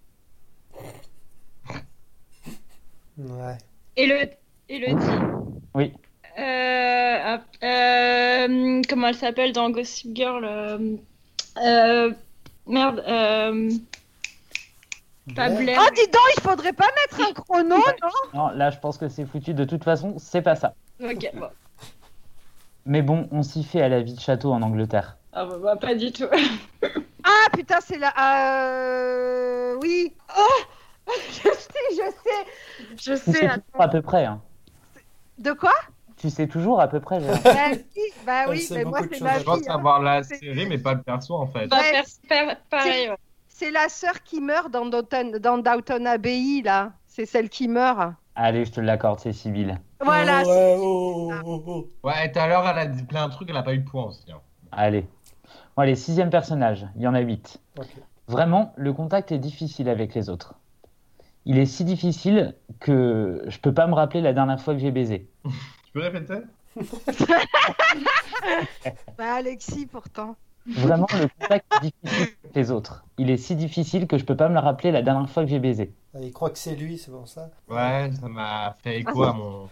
Ouais. Et le, et le dit. Oui. Euh, hop, euh, comment elle s'appelle dans Gossip Girl euh, euh, Merde. Euh, pas Blair. Blair. Oh, dis donc, il faudrait pas mettre un chrono, non? Non, là, je pense que c'est foutu. De toute façon, c'est pas ça. Ok, bon. Mais bon, on s'y fait à la vie de château en Angleterre. Ah bah, bah, pas du tout. Ah, putain, c'est là. Euh... Oui. Oh, je sais, je sais. Je Tu sais. sais Attends. toujours à peu près. hein. De quoi? Tu sais toujours à peu près. Gérard. Bah oui, bah Elle oui, sait mais moi, beaucoup de c'est choses, ma elle. Je pense fille. hein. savoir la C'est- série, mais pas le perso en fait. Bah, Ouais. per- per- pareil, ouais. C'est la sœur qui meurt dans Downton, dans Downton Abbey, là. C'est celle qui meurt. Allez, je te l'accorde, c'est Sibyl. Voilà. Oh, ouais, oh, oh, oh. Ouais, et tout à l'heure, elle a dit plein de trucs, elle a pas eu de points aussi. hein. Allez. Bon, allez, sixième personnage. Il y en a huit. Ok. Vraiment, le contact est difficile avec les autres. Il est si difficile que je peux pas me rappeler la dernière fois que j'ai baisé. Tu peux répéter? Bah, Alexis, pourtant. Vraiment, le contact est difficile avec les autres. Il est si difficile que je peux pas me le rappeler la dernière fois que j'ai baisé. Ah, il croit que c'est lui, c'est pour ça. Ouais, ça m'a fait écho à mon.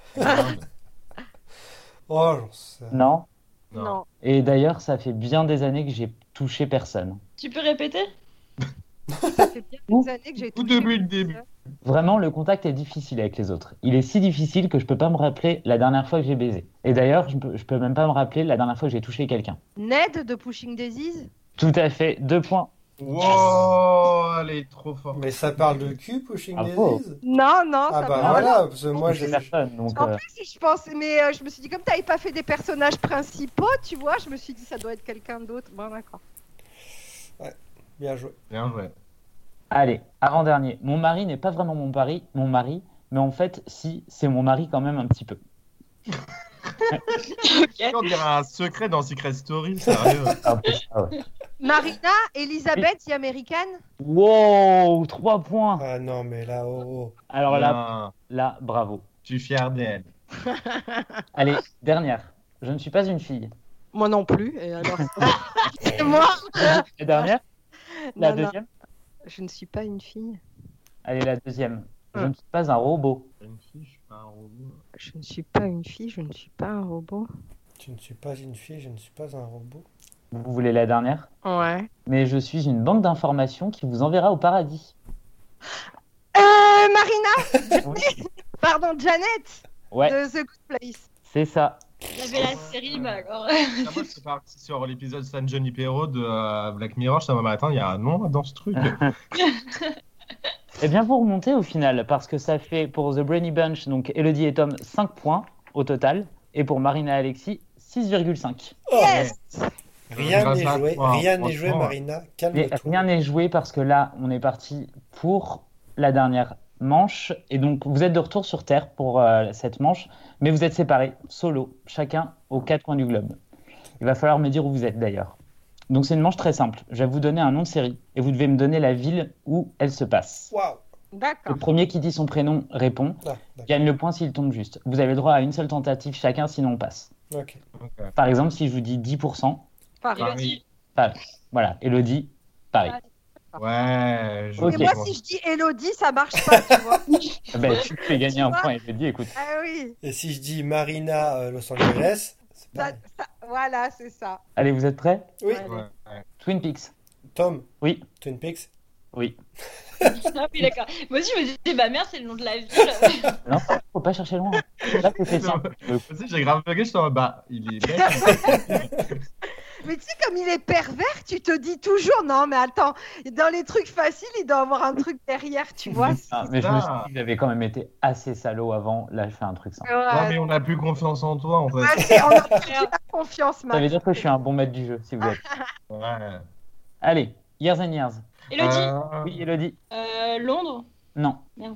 Oh, j'en sais. Non? Non. Non. Et d'ailleurs, ça fait bien des années que j'ai touché personne. Tu peux répéter? Ça fait bien des années que j'ai Tout touché. depuis le début. Vraiment, le contact est difficile avec les autres. Il est si difficile que je peux pas me rappeler la dernière fois que j'ai baisé. Et d'ailleurs, je peux, je peux même pas me rappeler la dernière fois que j'ai touché quelqu'un. Ned de Pushing Daisies? Tout à fait, deux points. Wow, elle est trop forte. Mais ça parle de cul, Pushing Bravo. Daisies? Non, non, Ah ça bah va. voilà, parce que moi J'ai j'ai... personne, donc En euh, plus, je pense, mais euh, je me suis dit, comme tu n'avais pas fait des personnages principaux, tu vois, je me suis dit, ça doit être quelqu'un d'autre. Bon, d'accord. Bien joué. Bien joué. allez, avant-dernier. Mon mari n'est pas vraiment mon mari, mon mari, mais en fait, si, c'est mon mari quand même un petit peu. On dirait un secret dans Secret Story, sérieux. Ah, ah ouais. Marina, Elisabeth, The American? Wow, trois points. Ah non, mais là, oh, oh. Alors là, Bien. là, bravo. Je suis fier d'elle. Allez, dernière. Je ne suis pas une fille. Moi non plus. Et alors C'est moi. La dernière? La Non, non, deuxième? je ne suis pas une fille. Allez, la deuxième. Je Hum. ne suis pas un robot. Une fille, je suis pas un robot. Je ne suis pas une fille, je ne suis pas un robot. Tu ne suis pas une fille, je ne suis pas un robot. Vous voulez la dernière? Ouais. Mais je suis une banque d'informations qui vous enverra au paradis. Euh, Marina, Oui, pardon, Janet, ouais, de The Good Place. c'est ça. Il y avait la série, mais alors. Ah, moi, je suis parti sur l'épisode San Junipero de euh, Black Mirror. Ça m'a attends, il y a un nom dans ce truc. Eh bien, vous remontez au final, parce que ça fait pour The Brainy Bunch, donc Elodie et Tom, cinq points au total, et pour Marina et Alexis, six virgule cinq. Yes. Rien Grâce n'est à joué, toi, rien n'est joué, franchement. Marina. Mais Calme-toi. rien n'est joué parce que là, on est parti pour la dernière manche, et donc vous êtes de retour sur Terre pour euh, cette manche, mais vous êtes séparés, solo, chacun aux quatre coins du globe. Il va falloir me dire où vous êtes d'ailleurs. Donc c'est une manche très simple. Je vais vous donner un nom de série, et vous devez me donner la ville où elle se passe. Waouh. Le D'accord. premier qui dit son prénom répond, Ah, d'accord. gagne le point s'il tombe juste. Vous avez le droit à une seule tentative chacun, sinon on passe. Ok. Ok. Par exemple, si je vous dis dix pour cent, Pareil. Paris. voilà, Elodie, Paris. Ouais. Je Ok. Et moi, si je dis Elodie, ça marche pas, tu vois. Eh ben, tu fais gagner un point, Elodie, écoute. Ah oui. Et si je dis Marina euh, Los Angeles, c'est Ça- pas... ça- voilà, c'est ça. Allez, vous êtes prêts? Oui, Ouais. Ouais, ouais. Twin Peaks. Tom, Oui, Twin Peaks. oui. Ah oui, d'accord. Moi aussi, je me disais, bah merde, c'est le nom de la ville. Non, faut pas chercher loin. Là, c'était simple. Euh, Aussi, j'ai grave bugué, je suis en mode, bah, il est bête. Mais tu sais, comme il est pervers, tu te dis toujours, non, mais attends, dans les trucs faciles, il doit avoir un truc derrière, tu vois. Ah, mais je me suis dit que j'avais quand même été assez salaud avant. Là, je fais un truc simple. Non, Ouais. mais on a plus confiance en toi, en fait. Ouais, c'est- on a perdu la confiance, Ça veut Max. dire que je suis un bon maître du jeu, si vous êtes. Ouais. Allez, Years and Years. Elodie, Euh, Oui, Elodie. euh, Londres. Non. Merde.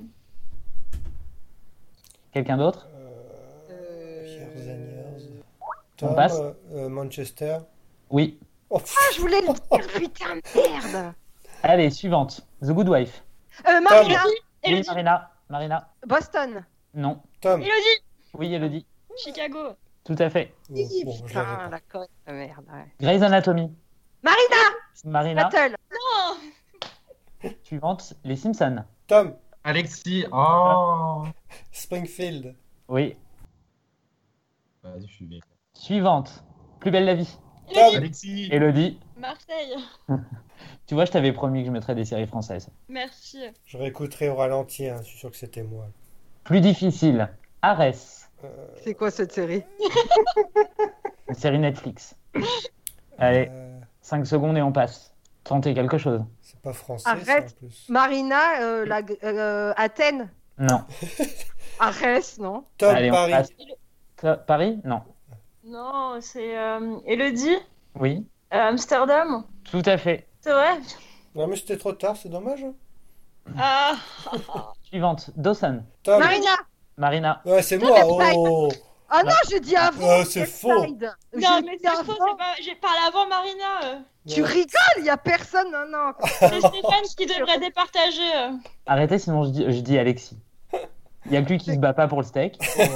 Quelqu'un d'autre? Euh... Euh, Years and Years. On Tom, passe euh, euh, Manchester. Oui. Oh, Ah, je voulais le dire, putain, merde. Allez, suivante. The Good Wife. Euh, Marina, Oui, Elodie. Marina. Marina. Boston. Non. Tom. Elodie. Oui, Elodie. Chicago. Tout à fait. Bon, bon, je l'avais Putain, pas. la conne, la merde. Ouais. Grey's Anatomy. Marina, Marina. Battle. Non. Suivante, Les Simpsons. Tom. Alexis. Oh. Springfield. Oui. Vas-y, je suis vieille. Suivante, Plus belle la vie. Elodie. Alexis. Elodie. Marseille. Tu vois, je t'avais promis que je mettrais des séries françaises. Merci. Je réécouterai au ralenti, hein, je suis sûr que c'était moi. Plus difficile, Arès. Euh, C'est quoi cette série? Une série Netflix. Allez, euh, cinq secondes et on passe. Tentez quelque chose. c'est pas français, Arrête. ça, en plus. Marina, euh, la, euh, Athènes. Non. Arès, non? Tom, Allez, on Paris. passe. Ça, Paris? Non. Non, c'est euh, Elodie. Oui. Euh, Amsterdam. Tout à fait. C'est vrai? Non, mais c'était trop tard, c'est dommage. hein. Ah. Suivante, Dawson. Tom. Marina. Marina. Ouais, c'est moi. Oh. Oh non, je dis avant. Euh, c'est Quel faux. slide. Non, J'ai mais dit c'est faux, avant. c'est pas... j'ai parlé avant Marina. euh. Tu Ouais. rigoles, il y a personne. Non, non. C'est Stéphane qui devrait départager. euh. Arrêtez, sinon je dis, je dis Alexis. Il n'y a que lui qui se bat pas pour le steak.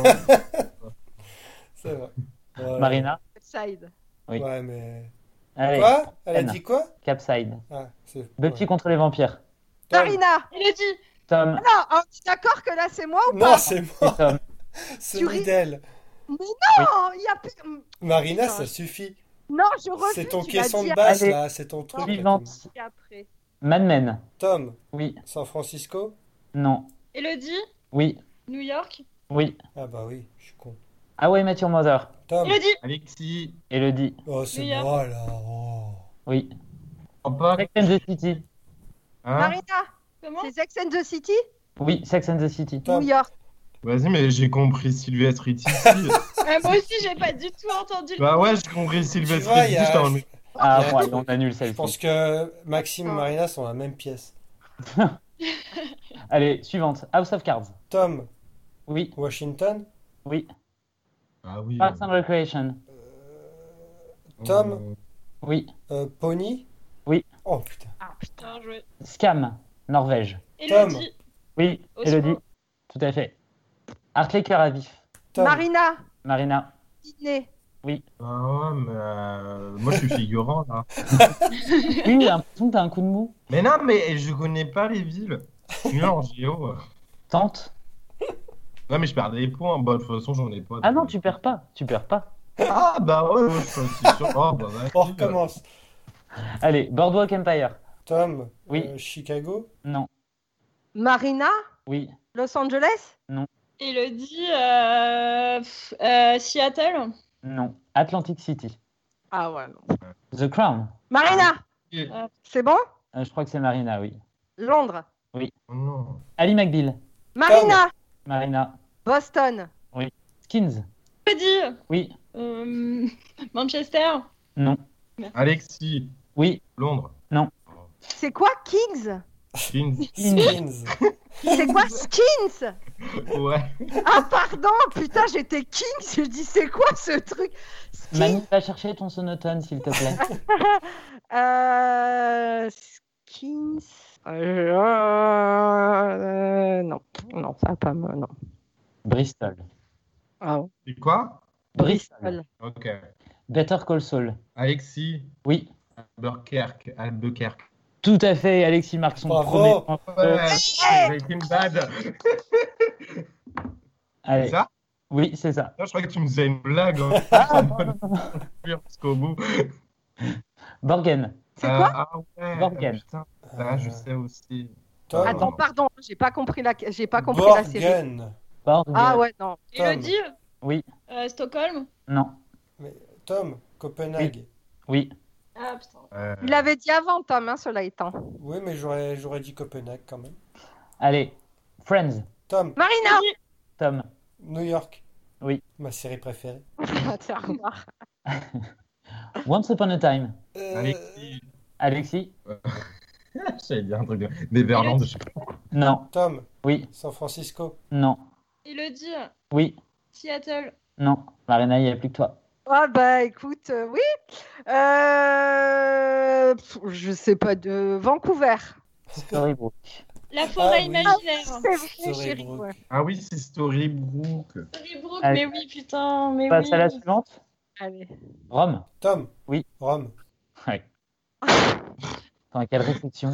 C'est vrai. Ouais. Marina. Side. Oui. Ouais, mais. Allez, Quoi? Elle a Anne. dit quoi? Capside. Ah, c'est. Buffy ouais. contre les vampires. Tom. Marina. Elodie. Tom. Non, on est d'accord que là c'est moi ou Non, pas? c'est Et moi. Tom. C'est Tu ris- Lidl. Non, il y a plus. Marina, Putain. ça suffit. Non, je refuse. C'est ton tu l'as caisson dit de basse, Allez. là. C'est ton truc. là, Suivante. après. Mad Men. Tom. Oui. San Francisco. Non. Elodie. Oui. New York. Oui. Ah bah oui, je suis con. How I Met Your Mother. Tom. Elodie. Alexis. Elodie. Oh, c'est New York. moi, là. Oh. Oui. En pas. Sex and the City. Hein? Marina, Comment? c'est Sex and the City? Oui, Sex and the City. Tom. New York. Vas-y, mais j'ai compris Sylvester Ritchie. Euh, moi aussi, j'ai pas du tout entendu. le Bah nom. ouais, j'ai compris Sylvester Tu vois, il y Ritchie. a- j'étais en mode- Ah, Ouais. moi, on annule Je celle-ci. pense que Maxime et Marina sont dans la même pièce. Allez, suivante. House of Cards. Tom. Oui. Washington. Oui. Ah oui. Parks and Recreation. Tom. Euh, Oui. Euh, Pony. Oui. Oh putain. Ah putain. Bien joué. Scam. Norvège. Elodie. Oui. Oslo. Elodie. Tout à fait. Hartley cœur à vif. Tom. Marina, Marina. Sydney. Ah ouais, mais euh, moi je suis figurant là. Oui, j'ai l'impression que t'as un coup de mou. Mais non, mais je connais pas les villes. Je suis nul en géo. Tente. Ouais, mais je perds des points. Bah, de toute façon, j'en ai pas. Ah non, tu perds pas. Tu perds pas. Ah bah ouais, moi, je suis aussi sûr. Oh, bah, vas-y. On recommence. Allez, Boardwalk Empire. Tom. Oui. euh, Chicago. Non. Marina, Oui. Los Angeles. Elodie. Euh... pff, euh, Seattle. Non. Atlantic City. Ah ouais, non. The Crown. Marina, Et- c'est bon? Euh, je crois que c'est Marina, oui. Londres. Oh non. Ali McBeal. Marina, Marina. Boston. Skins. Elodie. Oui. Euh... Manchester. Non. Alexis. Oui. Londres. C'est quoi Kings? Skins. Skins. C'est quoi Skins? Ouais. Ah pardon, putain, j'étais Kings. Je dis c'est quoi ce truc? Skins. Manu, va chercher ton sonotone, s'il te plaît. Euh, Skins. Euh, euh, non, non, ça va pas me. Non. Bristol. Ah, C'est quoi? Bristol. Ok. Better Call Saul. Alexis. Oui. Albuquerque. Albuquerque. Tout à fait, Alexis marque son Bravo. premier point. Ouais, Breaking Bad. Allez. C'est ça? Oui, c'est ça. Non, je croyais que tu me faisais une blague. Hein. Ah, Ça non, me non, non. fait jusqu'au bout. Borgen. c'est quoi? Ah ouais. Borgen. Putain, ça, je sais aussi. Tom. Attends, pardon, j'ai pas compris la, j'ai pas compris la série. Borgen. Borgen. Ah ouais, non. Tom. Elodie. Oui. Euh, Stockholm. Non. Tom. Copenhague. Oui. Ah putain. Euh, Il l'avait dit avant, Tom, hein, cela étant. Oui, mais j'aurais j'aurais dit Copenhague quand même. Allez. Friends. Tom. Marina. Tom. New York. Oui. Ma série préférée. Tiens, remarque. Once Upon a Time. Euh, Alexis. Alexis. J'allais dire un truc de Neverland. je sais pas. Non. Tom. Oui. San Francisco. Non. Elodie. Oui. Seattle. Non. Marina, il n'y a plus que toi. Ah bah écoute, euh, oui. Euh, pff, je sais pas, de Vancouver. Storybrooke. La forêt Ah oui. imaginaire. C'est vrai, Storybrooke. chérie. Ouais. Ah oui, c'est Storybrooke. Storybrooke, Allez. mais oui, putain, mais Passe oui. à la suivante. Allez. Rome. Tom. Oui. Rome. Ouais. Attends, quelle réflexion.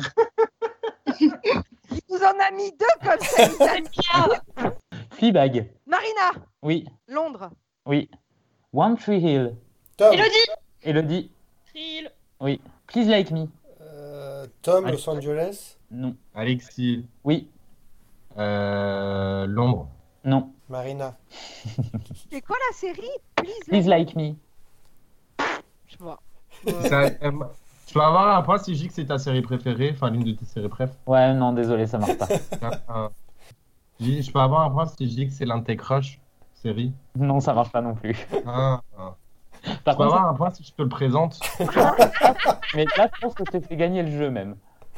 Il vous en a mis deux comme ça. il t'a mis- Fleabag. Marina, Oui. Londres. Oui. One Tree Hill. Tom. Elodie. Elodie. Thrill. Oui. Please Like Me. Euh, Tom, Allez. Los Angeles. Non. Alexis. Oui. Euh, Londres. Non. Marina. C'est quoi la série? Please, Please like- Like Me. Je vois. Ça, euh, tu vas avoir un point si je dis que c'est ta série préférée, enfin l'une de tes séries préférées. Ouais, non, désolé, ça marche pas. Euh, je dis- je peux avoir un point si je dis que c'est l'un de tes crushs, série. Non, ça marche pas non plus. Ah, ah. Par Je peux contre, avoir un point si je te le présente. mais là, je pense que je t'ai fait gagner le jeu même.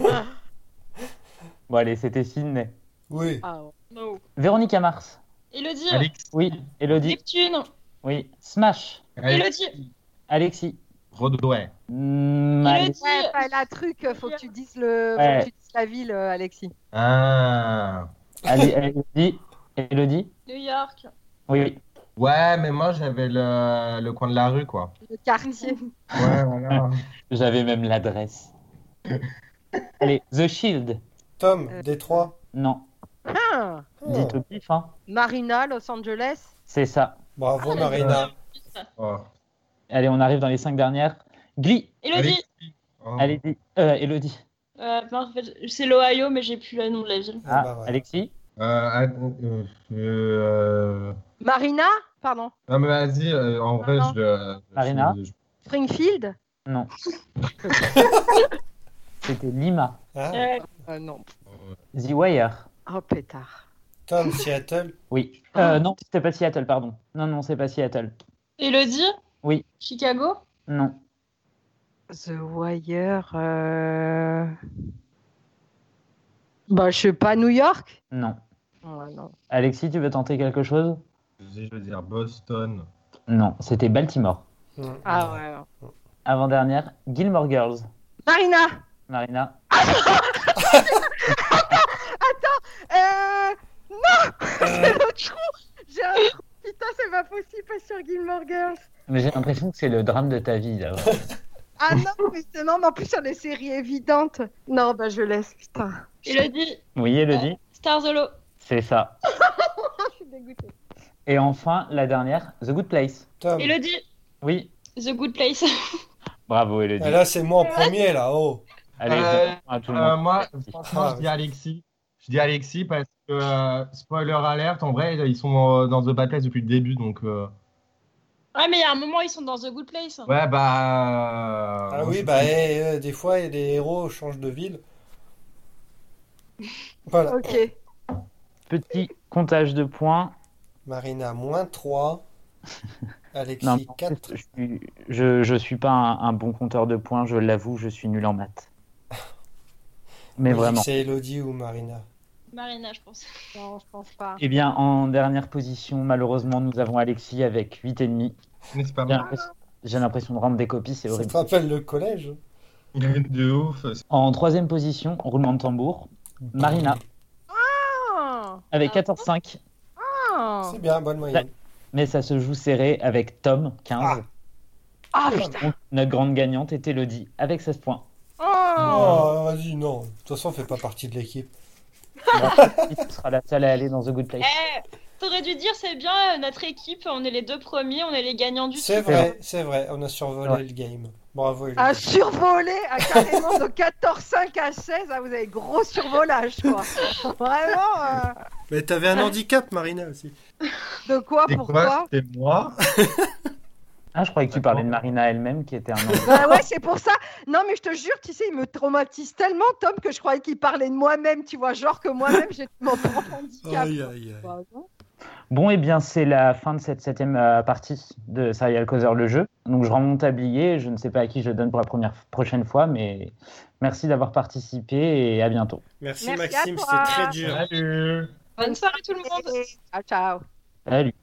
Bon, allez, c'était Sydney. Oui. Ah, ouais. No. Véronica Mars. Elodie. Alex. Oui. Elodie. Neptune. Oui. Smash. Elodie. Alexis. Broadway. Mm, Elodie. allez. Ouais, pas la truc, faut que tu dises le, Ouais. faut que tu dises la ville, euh, Alexis. Ah. Allez, Elodie. Elodie. New York. Oui, oui. Ouais, mais moi j'avais le, le coin de la rue, quoi. Le quartier. Ouais, voilà. J'avais même l'adresse. Allez, The Shield. Tom, Euh, Détroit. Non. Ah, Oh. Dites au pif, hein. Marina, Los Angeles. C'est ça. Bravo, Marina. Oh. Allez, on arrive dans les cinq dernières. Glee. Elodie. Alexis. Oh. Allez, dis. Euh, Elodie. Euh, ben, en fait, c'est l'Ohio, mais j'ai plus le nom de la ville. Ah, Ah, bah, voilà. Alexis. Euh, ah, euh, euh, Marina, pardon. Non, mais vas-y, euh, en vrai, Non. je. euh, Marina. je- je- Springfield. Non. C'était Lima. Ah, Euh, Euh, non. The Wire. Oh pétard. Tom, Seattle. Oui. Euh, non, c'était pas Seattle, pardon. Non, non, c'est pas Seattle. Elodie. Oui. Chicago. Non. The Wire. Euh... Bah, je sais pas, New York. Non. Ouais, non. Alexis, tu veux tenter quelque chose? je veux dire Boston. Non, c'était Baltimore. Mm. Ah ouais. non. Avant-dernière, Gilmore Girls. Marina. Marina. Euh... Non. C'est l'autre trou. J'ai un trou. Putain, c'est pas possible, pas sur Gilmore Girls. Mais j'ai l'impression que c'est le drame de ta vie, là. Ah non, mais c'est non, mais en plus sur des séries évidentes. Non, bah je laisse, putain. Elodie. Oui, Elodie. Stars Hollow. C'est ça. Je suis dégoûtée. Et enfin, la dernière, The Good Place. Tom. Elodie. Oui. The Good Place. Bravo, Elodie. Et là, c'est moi en premier, là. Oh. Allez, Euh, je- à tout le Euh, monde. moi, franchement, Ah, je dis Alexis. Je dis Alexis parce que, euh, spoiler alert, en vrai, ils sont dans, dans The Bad Place depuis le début, donc. euh, Ouais, mais il y a un moment, ils sont dans The Good Place. Ouais, bah. Ah euh, oui, je- bah, eh, euh, des fois, les héros changent de ville. Voilà. Ok. Petit comptage de points. Marina, moins trois. Alexis, Non, quatre. je suis, je, je suis pas un, un bon compteur de points, je l'avoue, je suis nul en maths. Mais Oui, vraiment. c'est Elodie ou Marina. Marina, je pense. Non, je pense pas. Eh bien, en dernière position, malheureusement, nous avons Alexis avec huit virgule cinq. Mais c'est pas J'ai mal. l'impression- j'ai l'impression de rendre des copies, c'est Ça horrible. te rappelle le collège? De ouf. En troisième position, roulement de tambour, Marina Ah, avec quatorze virgule cinq. ah. C'est bien, bonne moyenne. Mais ça se joue serré avec Tom, quinze. Ah, putain. Donc, notre grande gagnante est Elodie avec seize points. Oh. Oh, vas-y, non. De toute façon, on fait pas partie de l'équipe. Ce sera la seule à aller dans The Good Place. Eh, t'aurais dû dire, c'est bien, euh, notre équipe, on est les deux premiers, on est les gagnants du C'est truc. vrai, c'est vrai. On a survolé Ouais. le game. Bravo, Elodie. À survoler, à carrément de quatorze cinq à seize, ah, vous avez gros survolage, quoi. Vraiment, euh, Mais t'avais un handicap, Marina, aussi. de quoi, C'est pourquoi? quoi? C'était moi? Ah, je croyais que tu parlais de Marina elle-même, qui était un ange. Bah ouais, c'est pour ça. Non, mais je te jure, tu sais, il me traumatise tellement, Tom, que je croyais qu'il parlait de moi-même, tu vois, genre que moi-même, j'ai mon propre handicap. Aïe, aïe, aïe. Bah, non. Bon, eh bien, c'est la fin de cette septième euh, partie de Serial Causeur, le jeu. Donc, je rends mon tablier. Je ne sais pas à qui je le donne pour la première prochaine fois, mais merci d'avoir participé et à bientôt. Merci, Merci à Maxime, toi. c'était très dur. Salut! Bonne soirée tout le monde. Ciao, ciao. Salut.